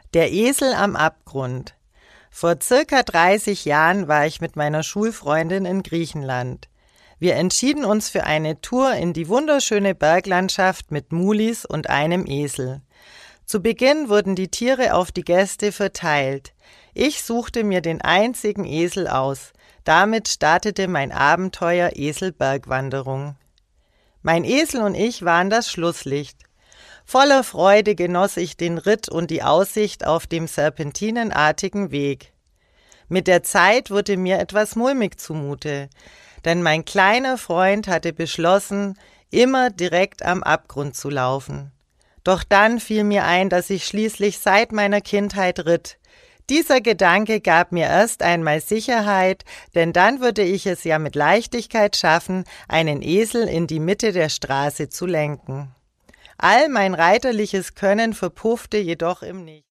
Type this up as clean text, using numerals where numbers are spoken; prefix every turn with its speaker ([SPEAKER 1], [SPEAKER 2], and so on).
[SPEAKER 1] Der Esel am Abgrund. Vor circa 30 Jahren war ich mit meiner Schulfreundin in Griechenland. Wir entschieden uns für eine Tour in die wunderschöne Berglandschaft mit Mulis und einem Esel. Zu Beginn wurden die Tiere auf die Gäste verteilt. Ich suchte mir den einzigen Esel aus. Damit startete mein Abenteuer Esel-Bergwanderung. Mein Esel und ich waren das Schlusslicht. Voller Freude genoss ich den Ritt und die Aussicht auf dem serpentinenartigen Weg. Mit der Zeit wurde mir etwas mulmig zumute, denn mein kleiner Freund hatte beschlossen, immer direkt am Abgrund zu laufen. Doch dann fiel mir ein, dass ich schließlich seit meiner Kindheit ritt. Dieser Gedanke gab mir erst einmal Sicherheit, denn dann würde ich es ja mit Leichtigkeit schaffen, einen Esel in die Mitte der Straße zu lenken. All mein reiterliches Können verpuffte jedoch im Nichts.